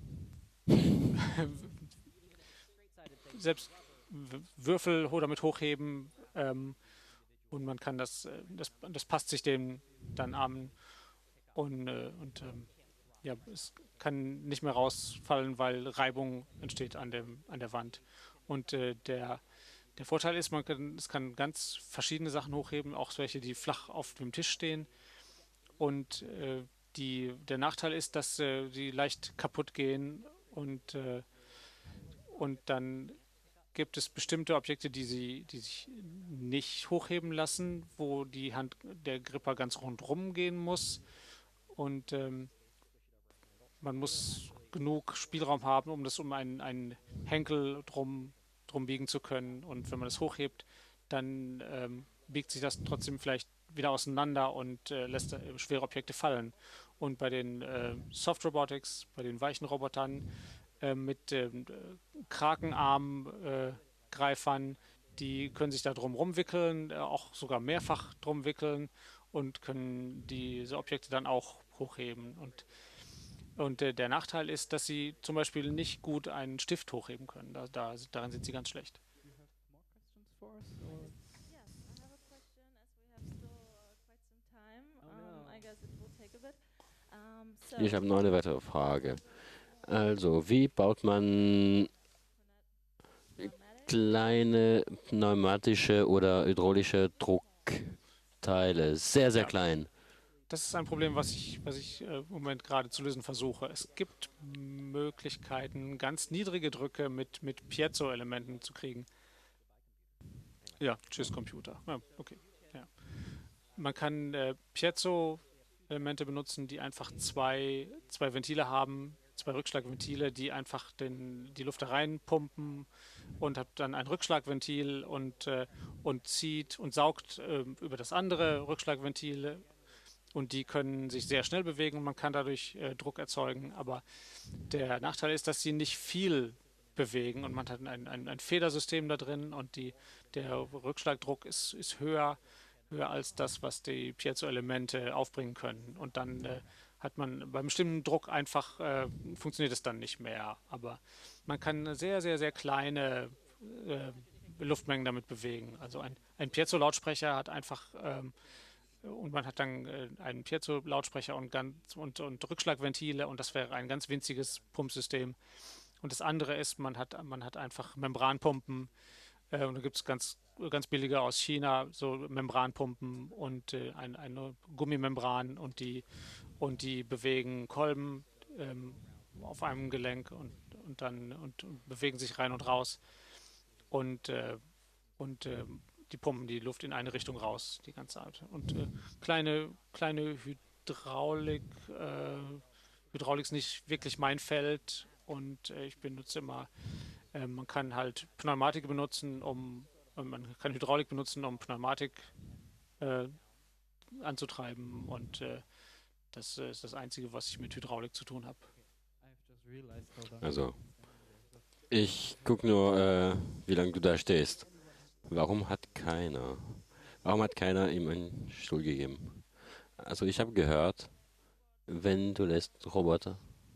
selbst Würfel damit hochheben und man kann das passt sich dem dann an und ja, es kann nicht mehr rausfallen, weil Reibung entsteht an der Wand. Und der Vorteil ist, es kann ganz verschiedene Sachen hochheben, auch welche, die flach auf dem Tisch stehen. Und der Nachteil ist, dass die leicht kaputt gehen und dann gibt es bestimmte Objekte, die sich nicht hochheben lassen, wo die Hand der Gripper ganz rundrum gehen muss. Und man muss genug Spielraum haben, um das um einen Henkel drum biegen zu können. Und wenn man das hochhebt, dann biegt sich das trotzdem vielleicht wieder auseinander und lässt schwere Objekte fallen. Und bei den Soft Robotics, bei den weichen Robotern mit Krakenarm-Greifern, die können sich da drum rumwickeln, auch sogar mehrfach drum wickeln und können diese Objekte dann auch hochheben. Und der Nachteil ist, dass sie zum Beispiel nicht gut einen Stift hochheben können. Daran sind sie ganz schlecht. You have more questions for us? Or? Yes, I have a question as we have still quite some time. Oh no. I guess it will take a bit. Ich habe noch eine weitere Frage. Also, wie baut man kleine pneumatische oder hydraulische Druckteile? Sehr, sehr Ja, klein. das ist ein Problem, was ich im Moment gerade zu lösen versuche. Es gibt Möglichkeiten, ganz niedrige Drücke mit Piezo-Elementen zu kriegen. Ja, tschüss Computer. Ja, okay. Ja. Man kann Piezo-Elemente benutzen, die einfach zwei Ventile haben, zwei Rückschlagventile, die einfach die Luft da reinpumpen und hat dann ein Rückschlagventil und zieht und saugt über das andere Rückschlagventil und die können sich sehr schnell bewegen und man kann dadurch Druck erzeugen. Aber der Nachteil ist, dass sie nicht viel bewegen und man hat ein Federsystem da drin und der Rückschlagdruck ist höher als das, was die Piezo-Elemente aufbringen können. Und dann hat man beim bestimmten Druck einfach, funktioniert es dann nicht mehr. Aber man kann sehr, sehr, sehr kleine äh, Luftmengen damit bewegen. Also ein Piezo-Lautsprecher hat einfach und man hat dann einen Piezo-Lautsprecher und Rückschlagventile und das wäre ein ganz winziges Pumpsystem. Und das andere ist, man hat einfach Membranpumpen und da gibt es ganz billige aus China, so Membranpumpen und eine Gummimembran und die bewegen Kolben auf einem Gelenk und bewegen sich rein und raus und, und die pumpen die Luft in eine Richtung raus, die ganze Zeit. Und kleine Hydraulik ist nicht wirklich mein Feld und ich benutze immer, man kann halt Pneumatik benutzen, man kann Hydraulik benutzen, um Pneumatik äh, anzutreiben und das ist das Einzige, was ich mit Hydraulik zu tun habe. I've just realized, hold on. Also, ich gucke nur, wie lange du da stehst. Warum hat keiner ihm einen Stuhl gegeben? Also, ich habe gehört, wenn du lässt Roboter,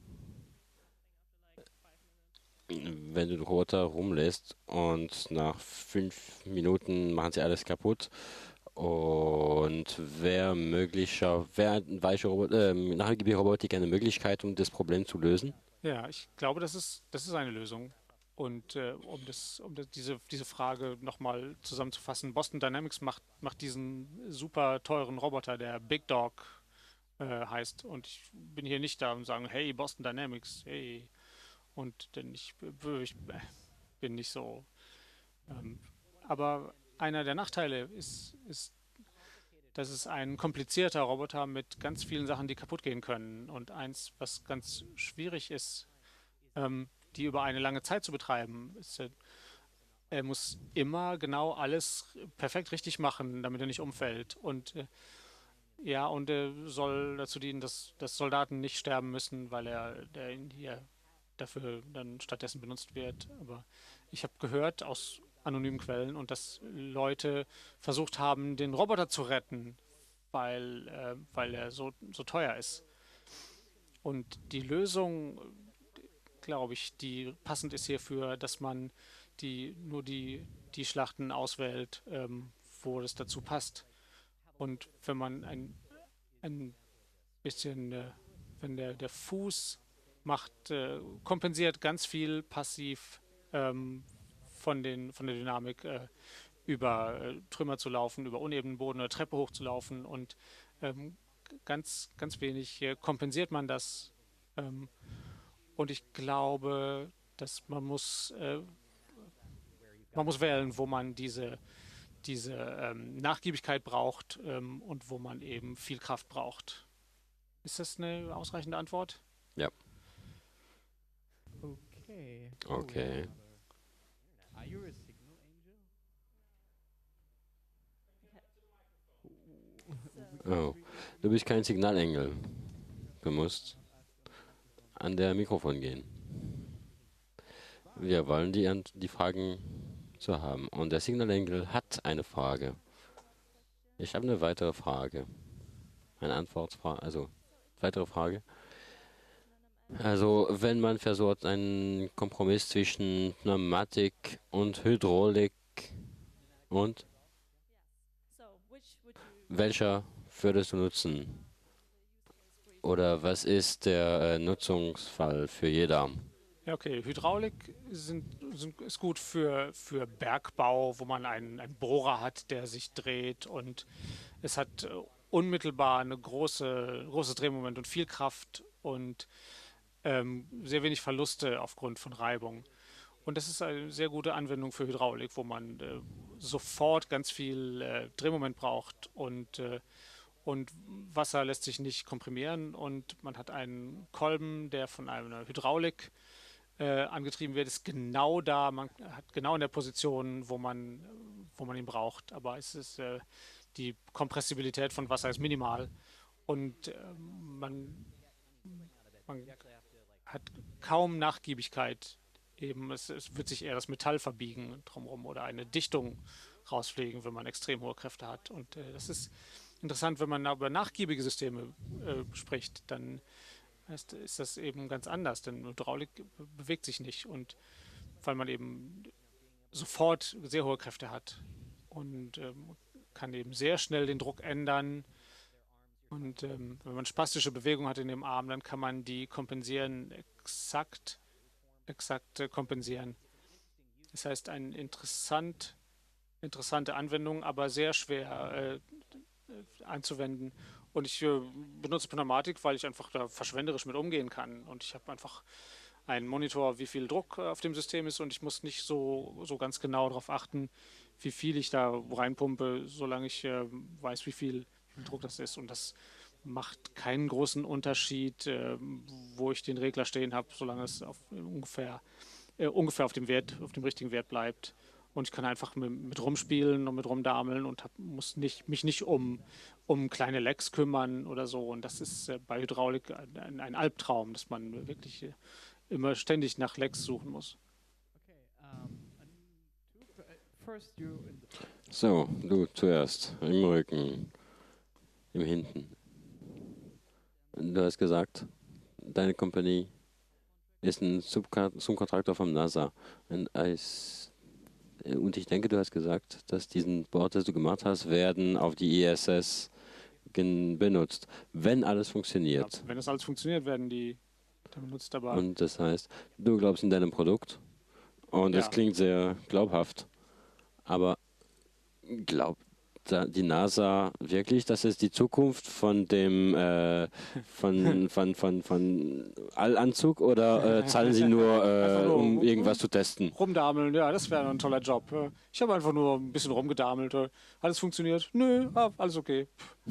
wenn du den Roboter rumlässt und nach 5 Minuten machen sie alles kaputt und wäre ein weicher Nachhaltige Robotik eine Möglichkeit, um das Problem zu lösen? Ja, ich glaube, das ist eine Lösung. Und diese Frage nochmal zusammenzufassen, Boston Dynamics macht diesen super teuren Roboter, der Big Dog heißt. Und ich bin hier nicht da und sagen, hey, Boston Dynamics, hey. Und denn ich bin nicht so. Ähm, aber einer der Nachteile ist, dass es ein komplizierter Roboter mit ganz vielen Sachen, die kaputt gehen können. Und eins, was ganz schwierig ist, die über eine lange Zeit zu betreiben, ist, er muss immer genau alles perfekt richtig machen, damit er nicht umfällt. Und ja, und er soll dazu dienen, dass Soldaten nicht sterben müssen, weil der hier dafür dann stattdessen benutzt wird. Aber ich habe gehört aus anonymen Quellen und dass Leute versucht haben, den Roboter zu retten, weil er so teuer ist. Und die Lösung, glaube ich, die passend ist hierfür, dass man nur die Schlachten auswählt, wo das dazu passt. Und wenn man ein bisschen, wenn der Fuß kompensiert ganz viel passiv von der Dynamik, über Trümmer zu laufen, über unebenen Boden oder Treppe hochzulaufen und ähm, ganz wenig kompensiert man das. Ähm, und ich glaube, dass man muss wählen, wo man diese Nachgiebigkeit braucht und wo man eben viel Kraft braucht. Ist das eine ausreichende Antwort? Ja, Okay. okay. Are you a signal angel? Oh, du bist kein Signalengel. Du musst an der Mikrofon gehen. Wir wollen die Fragen zu haben. Und der Signalengel hat eine Frage. Ich habe eine weitere Frage. Eine Antwortfrage, also weitere Frage. Also, wenn man versucht, einen Kompromiss zwischen Pneumatik und Hydraulik und welcher würdest du nutzen? Oder was ist der Nutzungsfall für jeder? Ja, okay. Hydraulik ist gut für Bergbau, wo man einen Bohrer hat, der sich dreht und es hat unmittelbar eine großes Drehmoment und viel Kraft und sehr wenig Verluste aufgrund von Reibung. Und das ist eine sehr gute Anwendung für Hydraulik, wo man sofort ganz viel Drehmoment braucht und Wasser lässt sich nicht komprimieren und man hat einen Kolben, der von einer Hydraulik angetrieben wird, ist genau da, man hat genau in der Position, wo man ihn braucht. Aber die Kompressibilität von Wasser ist minimal und man hat kaum Nachgiebigkeit. Eben, es wird sich eher das Metall verbiegen drumherum oder eine Dichtung rausfliegen, wenn man extrem hohe Kräfte hat. Und das ist interessant, wenn man über nachgiebige Systeme spricht, dann ist das eben ganz anders, denn Hydraulik bewegt sich nicht und weil man eben sofort sehr hohe Kräfte hat und kann eben sehr schnell den Druck ändern. Und wenn man spastische Bewegung hat in dem Arm, dann kann man die kompensieren, exakt kompensieren. Das heißt, eine interessante Anwendung, aber sehr schwer einzuwenden. Und ich benutze Pneumatik, weil ich einfach da verschwenderisch mit umgehen kann. Und ich habe einfach einen Monitor, wie viel Druck auf dem System ist und ich muss nicht so ganz genau darauf achten, wie viel ich da reinpumpe, solange ich weiß, wie viel Druck das ist. Und das macht keinen großen Unterschied, wo ich den Regler stehen habe, solange es ungefähr auf dem richtigen Wert bleibt. Und ich kann einfach mit rumspielen und mit rumdameln und muss mich nicht um kleine Lecks kümmern oder so. Und das ist bei Hydraulik ein Albtraum, dass man wirklich immer ständig nach Lecks suchen muss. Okay. First you in the front. So, du zuerst, im Rücken, im Hinten. Du hast gesagt, deine Company ist ein Subkontraktor vom NASA. Und ich denke, du hast gesagt, dass diesen Board, das du gemacht hast, werden auf die ISS benutzt, wenn alles Ja, funktioniert. wenn das alles funktioniert, werden die dann benutzt. Aber Und das heißt, du glaubst in deinem Produkt Und es Ja. klingt sehr glaubhaft. Aber glaubt die NASA wirklich, dass es die Zukunft von dem von Allanzug oder zahlen sie nur, Einfach nur um irgendwas zu testen? rumdameln, ja, das wäre ein toller Job. Ich habe einfach nur ein bisschen rumgedamelt. Alles funktioniert? Nö, alles okay.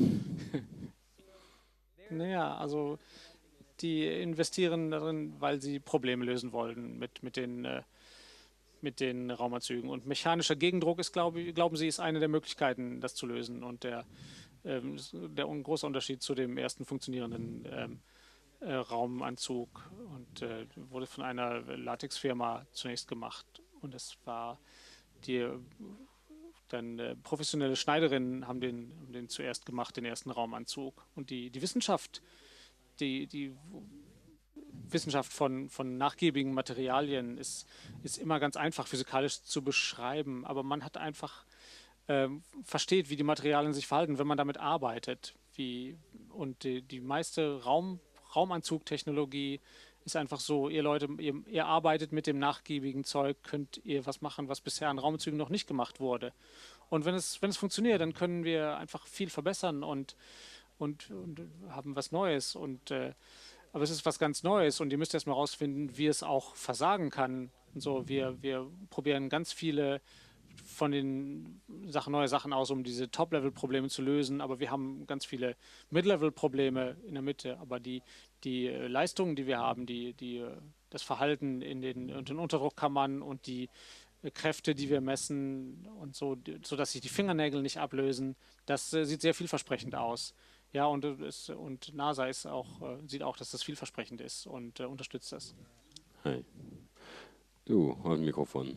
Naja, also die investieren darin, weil sie Probleme lösen wollen mit den Raumanzügen. Und mechanischer Gegendruck ist, glauben sie, ist eine der Möglichkeiten, das zu lösen. Und der große Unterschied zu dem ersten funktionierenden Raumanzug und wurde von einer Latexfirma zunächst gemacht. Und es war die dann professionelle Schneiderinnen haben den zuerst gemacht, den ersten Raumanzug. Und die Wissenschaft, die Wissenschaft von nachgiebigen Materialien ist immer ganz einfach physikalisch zu beschreiben, aber man hat einfach versteht, wie die Materialien sich verhalten, wenn man damit arbeitet. Und die meiste Raumanzugtechnologie ist einfach so, ihr Leute, ihr arbeitet mit dem nachgiebigen Zeug, könnt ihr was machen, was bisher an Raumzügen noch nicht gemacht wurde. Und wenn es funktioniert, dann können wir einfach viel verbessern und haben was Neues. Aber es ist was ganz Neues und ihr müsst erst mal rausfinden, wie es auch versagen kann. Und so, wir probieren ganz viele von den neue Sachen aus, um diese Top-Level-Probleme zu lösen, aber wir haben ganz viele Mid-Level-Probleme in der Mitte. Aber die Leistungen, die wir haben, das Verhalten in den Unterdruckkammern und die Kräfte, die wir messen und so, sodass sich die Fingernägel nicht ablösen, das sieht sehr vielversprechend aus. Ja, und NASA sieht auch, dass das vielversprechend ist und unterstützt das. Hi. Du, auf dem Mikrofon.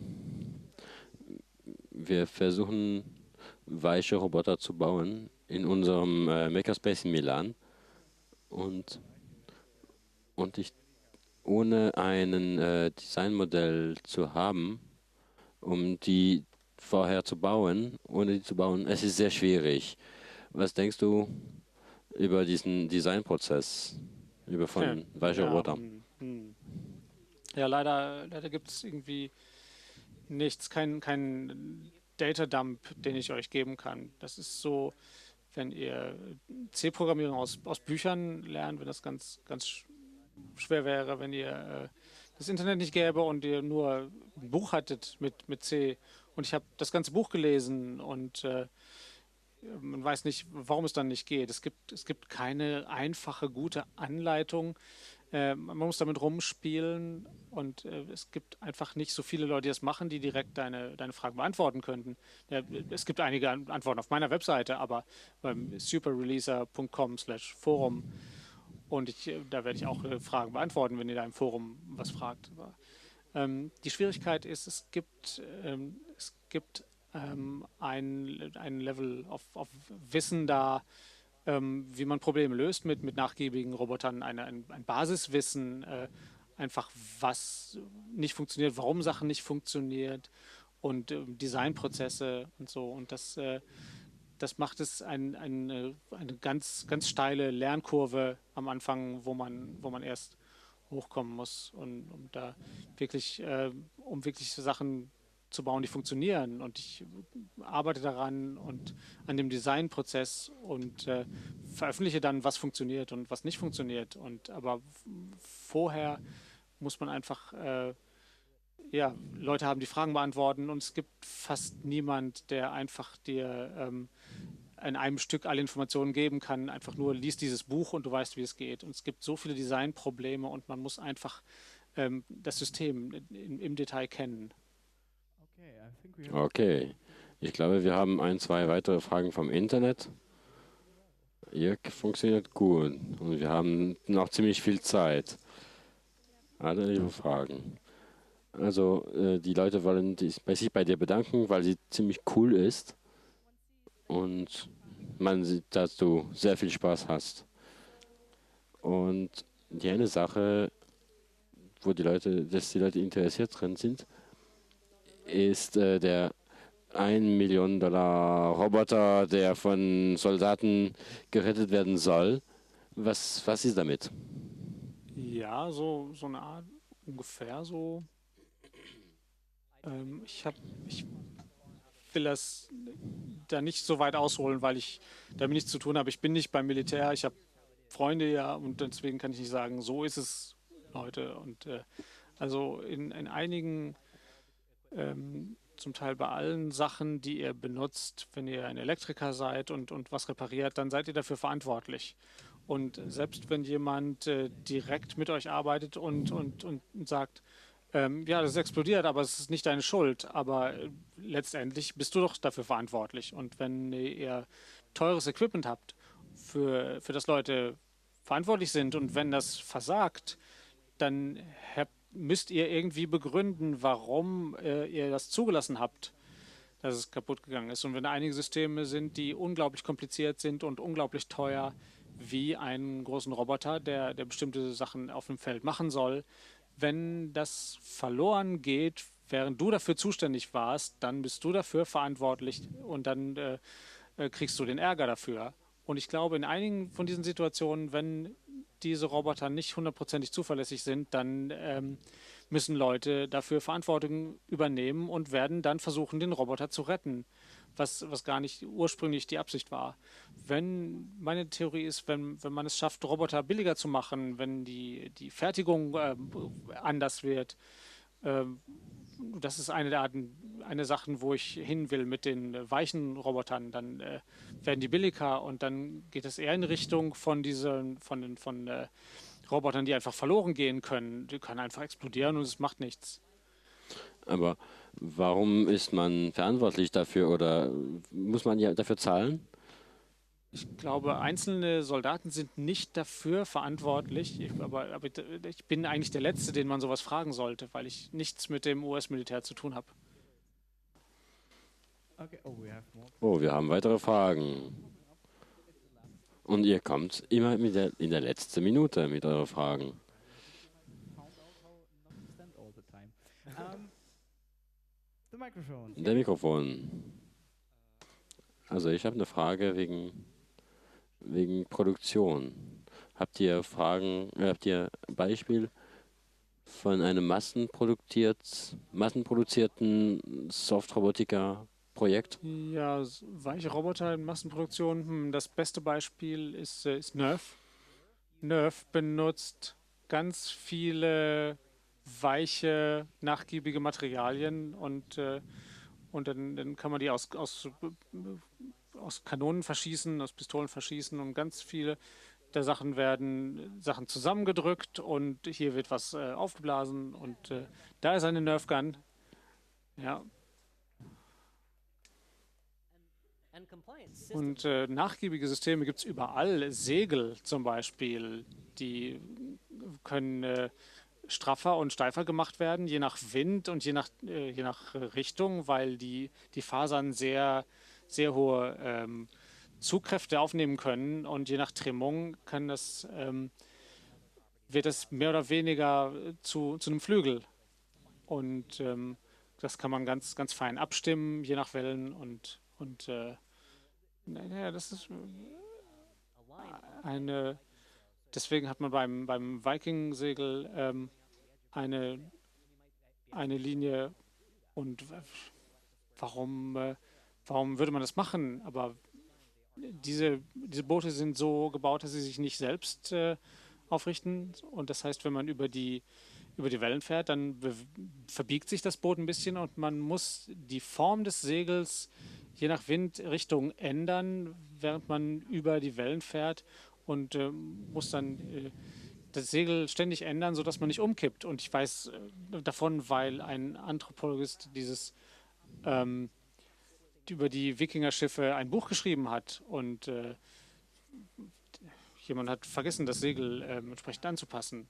Wir versuchen, weiche Roboter zu bauen in unserem Makerspace in Milan. Und, und ohne ein Designmodell zu haben, um die vorher zu bauen, ohne die zu bauen, es ist sehr schwierig. Was denkst du über diesen Designprozess, von weiche Ja, Roboter? ja, leider gibt es irgendwie nichts, kein Data Dump, den ich euch geben kann. Das ist so, wenn ihr C-Programmierung aus Büchern lernt, wenn das ganz schwer wäre, wenn ihr das Internet nicht gäbe und ihr nur ein Buch hattet mit C. Und ich habe das ganze Buch gelesen und man weiß nicht, warum es dann nicht geht. Es gibt keine einfache, gute Anleitung. Man muss damit rumspielen und es gibt einfach nicht so viele Leute, die das machen, die direkt deine Fragen beantworten könnten. Ja, es gibt einige Antworten auf meiner Webseite, aber beim superreleaser.com/Forum und da werde ich auch Fragen beantworten, wenn ihr da im Forum was fragt. Aber, die Schwierigkeit ist, es gibt ein Level auf Wissen da, wie man Probleme löst mit nachgiebigen Robotern, ein Basiswissen, einfach was nicht funktioniert, warum Sachen nicht funktioniert und Designprozesse und so. Und das macht es eine ganz steile Lernkurve am Anfang, wo man erst hochkommen muss und um wirklich Sachen zu bauen, die funktionieren. Und ich arbeite daran und an dem Designprozess und veröffentliche dann, was funktioniert und was nicht funktioniert. Aber vorher muss man einfach ja, Leute haben, die Fragen beantworten und es gibt fast niemand, der einfach dir in einem Stück alle Informationen geben kann. Einfach nur liest dieses Buch und du weißt, wie es geht. Und es gibt so viele Designprobleme und man muss einfach das System im Detail kennen. Okay, I think we have Okay, ich glaube, wir haben ein, zwei weitere Fragen vom Internet. Ihr funktioniert gut und wir haben noch ziemlich viel Zeit. Alle liebe Fragen. Also, die Leute wollen sich bei dir bedanken, weil sie ziemlich cool ist und man sieht, dass du sehr viel Spaß hast. Und die eine Sache, dass die Leute interessiert drin sind, ist der 1 Million Dollar Roboter, der von Soldaten gerettet werden soll. Was ist damit? Ja, so eine Art ungefähr so. Ich will das da nicht so weit ausholen, weil ich damit nichts zu tun habe. Ich bin nicht beim Militär, ich habe Freunde ja und deswegen kann ich nicht sagen, so ist es heute. Und also in einigen, zum Teil bei allen Sachen, die ihr benutzt, wenn ihr ein Elektriker seid und was repariert, dann seid ihr dafür verantwortlich. Und selbst wenn jemand direkt mit euch arbeitet und sagt, ja, das ist explodiert, aber es ist nicht deine Schuld. Aber letztendlich bist du doch dafür verantwortlich. Und wenn ihr teures Equipment habt, für das Leute verantwortlich sind und wenn das versagt, dann müsst ihr irgendwie begründen, warum ihr das zugelassen habt, dass es kaputt gegangen ist. Und wenn einige Systeme sind, die unglaublich kompliziert sind und unglaublich teuer, wie einen großen Roboter, der bestimmte Sachen auf dem Feld machen soll, wenn das verloren geht, während du dafür zuständig warst, dann bist du dafür verantwortlich und dann kriegst du den Ärger dafür. Und ich glaube, in einigen von diesen Situationen, wenn diese Roboter nicht hundertprozentig zuverlässig sind, dann müssen Leute dafür Verantwortung übernehmen und werden dann versuchen, den Roboter zu retten, was gar nicht ursprünglich die Absicht war. Meine Theorie ist, wenn man es schafft, Roboter billiger zu machen, wenn die Fertigung anders wird, das ist eine der Arten, eine Sachen, wo ich hin will mit den weichen Robotern. Dann werden die billiger und dann geht es eher in Richtung von Robotern, die einfach verloren gehen können. Die können einfach explodieren und es macht nichts. Aber warum ist man verantwortlich dafür oder muss man ja dafür zahlen? Ich glaube, einzelne Soldaten sind nicht dafür verantwortlich, aber ich bin eigentlich der Letzte, den man sowas fragen sollte, weil ich nichts mit dem US-Militär zu tun habe. Okay. Oh, we have more. Oh, wir haben weitere Fragen. Und ihr kommt immer in der letzten Minute mit euren Fragen. Found out how not to stand all the time. The microphone. Der Mikrofon. Also ich habe eine Frage wegen Produktion. Habt ihr ein Beispiel von einem massenproduzierten Softrobotiker-Projekt? Ja, weiche Roboter in Massenproduktion. Das beste Beispiel ist Nerf. Nerf benutzt ganz viele weiche, nachgiebige Materialien und dann kann man die aus Kanonen verschießen, aus Pistolen verschießen und ganz viele der Sachen werden Sachen zusammengedrückt und hier wird was aufgeblasen und da ist eine Nerf Gun. Ja. Und nachgiebige Systeme gibt es überall. Segel zum Beispiel, die können straffer und steifer gemacht werden, je nach Wind und je nach Richtung, weil die Fasern sehr, sehr hohe Zugkräfte aufnehmen können und je nach Tremung wird das mehr oder weniger zu einem Flügel. Und das kann man ganz, ganz fein abstimmen, je nach Wellen und naja, das ist eine. Deswegen hat man beim Viking-Segel eine Linie. Und warum würde man das machen? Aber diese Boote sind so gebaut, dass sie sich nicht selbst aufrichten. Und das heißt, wenn man über die Wellen fährt, dann verbiegt sich das Boot ein bisschen und man muss die Form des Segels je nach Windrichtung ändern, während man über die Wellen fährt und muss dann das Segel ständig ändern, sodass man nicht umkippt. Und ich weiß davon, weil ein Anthropologist über die Wikingerschiffe ein Buch geschrieben hat und jemand hat vergessen, das Segel entsprechend anzupassen.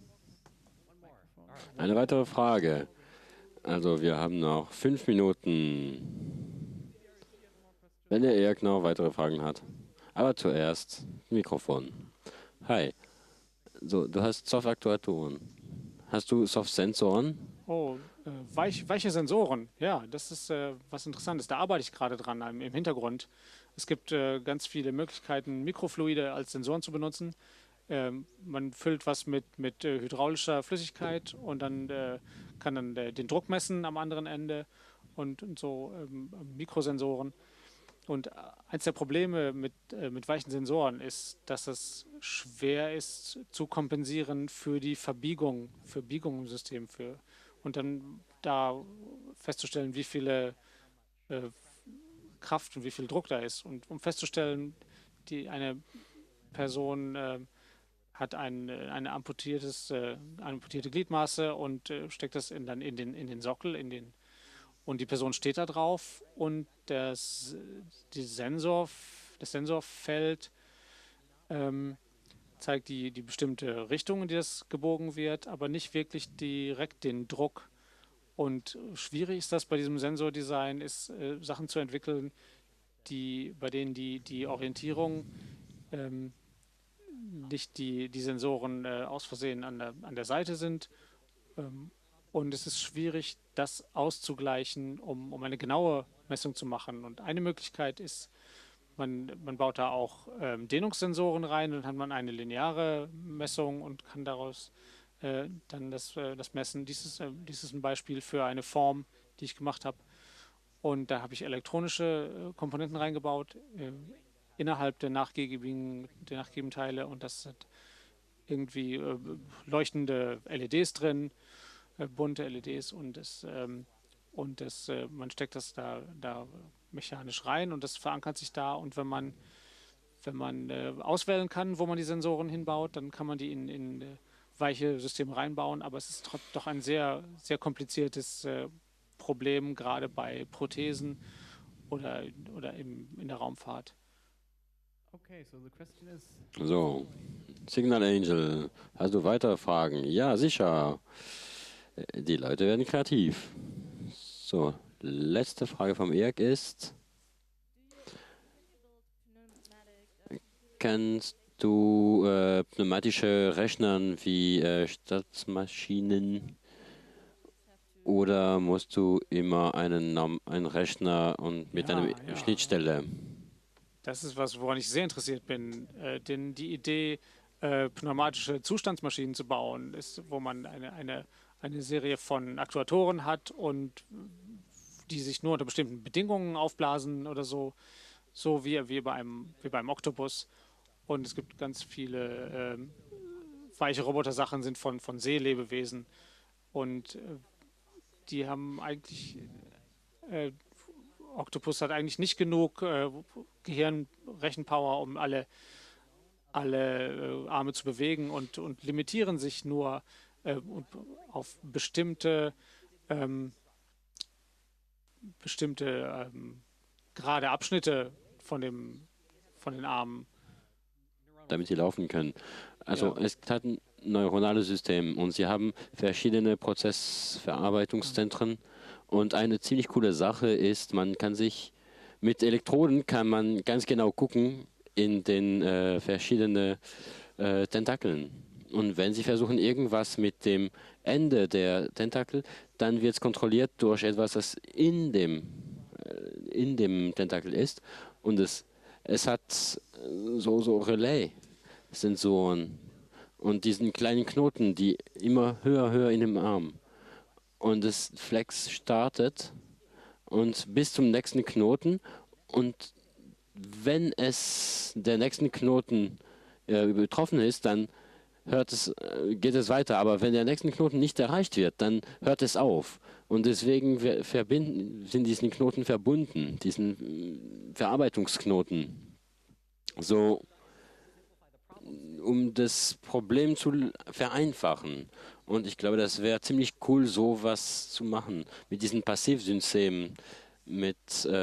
Eine weitere Frage. Also wir haben noch 5 Minuten. Wenn der Erk noch weitere Fragen hat. Aber zuerst Mikrofon. Hi. So, du hast Soft-Aktuatoren. Hast du Soft-Sensoren? Oh, weiche Sensoren. Ja, das ist was Interessantes. Da arbeite ich gerade dran im Hintergrund. Es gibt ganz viele Möglichkeiten, Mikrofluide als Sensoren zu benutzen. Man füllt was mit hydraulischer Flüssigkeit und dann kann dann den Druck messen am anderen Ende und so Mikrosensoren. Und eins der Probleme mit weichen Sensoren ist, dass es schwer ist zu kompensieren für die Verbiegung, für Biegung im System, und dann da festzustellen, wie viele äh, Kraft und wie viel Druck da ist. Und um festzustellen, eine Person hat eine amputierte Gliedmaße und steckt das dann in den Sockel, und die Person steht da drauf und das Sensorfeld ähm, zeigt die bestimmte Richtung, in die das gebogen wird, aber nicht wirklich direkt den Druck. Und schwierig ist das bei diesem Sensordesign, ist Sachen zu entwickeln, bei denen die Orientierung nicht die Sensoren aus Versehen an der Seite sind. Und es ist schwierig, das auszugleichen, um eine genaue Messung zu machen. Und eine Möglichkeit ist, man baut da auch Dehnungssensoren rein, und dann hat man eine lineare Messung und kann daraus dann das messen. Dies ist ein Beispiel für eine Form, die ich gemacht habe. Und da habe ich elektronische Komponenten reingebaut innerhalb der nachgiebigen Teile, und das hat irgendwie leuchtende LEDs drin, bunte LEDs, man steckt das da mechanisch rein und das verankert sich da, und wenn man auswählen kann, wo man die Sensoren hinbaut, dann kann man die in weiche Systeme reinbauen, aber es ist doch ein sehr, sehr kompliziertes Problem, gerade bei Prothesen oder in der Raumfahrt. Okay, so the question is, So, Signal Angel, hast du weitere Fragen? Ja, sicher. Die Leute werden kreativ. So, letzte Frage vom Erik ist, kannst du pneumatische Rechnern wie Staatsmaschinen, oder musst du immer einen Rechner und mit einer Ja. Schnittstelle? Das ist was, woran ich sehr interessiert bin. Denn die Idee, pneumatische Zustandsmaschinen zu bauen, ist, wo man eine Serie von Aktuatoren hat und die sich nur unter bestimmten Bedingungen aufblasen oder so, so wie beim Oktopus. Und es gibt ganz viele weiche Roboter-Sachen sind von Seelebewesen. Und die haben eigentlich, äh, Octopus hat eigentlich nicht genug Gehirnrechenpower, um alle Arme zu bewegen, und limitieren sich nur auf ähm, bestimmte gerade Abschnitte von den Armen. Damit sie laufen können. Also Ja. es hat ein neuronales System und sie haben verschiedene Prozessverarbeitungszentren, und eine ziemlich coole Sache ist, mit Elektroden kann man ganz genau gucken in den verschiedenen Tentakeln. Und wenn sie versuchen irgendwas mit dem Ende der Tentakel, dann wird es kontrolliert durch etwas, das in dem Tentakel ist, und es hat so Relais-Sensoren und diesen kleinen Knoten, die immer höher in dem Arm. Und das Flex startet und bis zum nächsten Knoten, und wenn es der nächsten Knoten übertroffen ist, dann geht es weiter. Aber wenn der nächste Knoten nicht erreicht wird, dann hört es auf. Und deswegen sind diese Knoten verbunden, diesen Verarbeitungsknoten. So, um das Problem zu vereinfachen. Und ich glaube, das wäre ziemlich cool, sowas zu machen mit diesen Passivsystemen, mit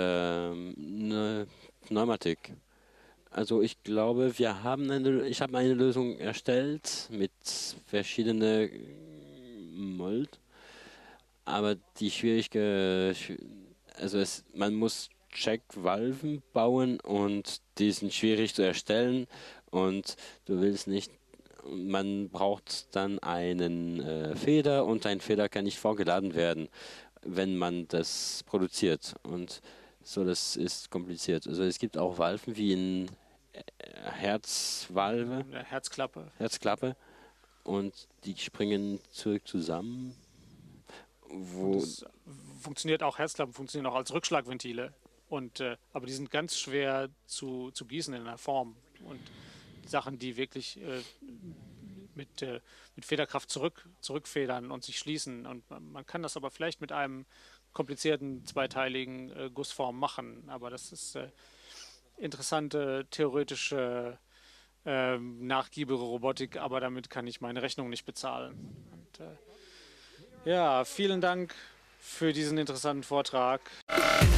Pneumatik. Also ich glaube, ich habe eine Lösung erstellt mit verschiedenen Mold, aber die Schwierigkeit, man muss Check-Valven bauen, und die sind schwierig zu erstellen, und du willst nicht, man braucht dann einen Feder, und ein Feder kann nicht vorgeladen werden, wenn man das produziert, und so, das ist kompliziert. Also es gibt auch Valven wie in Herzvalve, eine Herzklappe. Herzklappe und die springen zurück zusammen. Wo, Das funktioniert auch, Herzklappen funktionieren auch als Rückschlagventile. Aber die sind ganz schwer zu gießen in einer Form. Und Sachen, die wirklich mit Federkraft zurückfedern und sich schließen. Und man kann das aber vielleicht mit einem komplizierten zweiteiligen Gussform machen. Aber das ist interessante theoretische nachgiebige Robotik, aber damit kann ich meine Rechnung nicht bezahlen. Und, ja, vielen Dank für diesen interessanten Vortrag.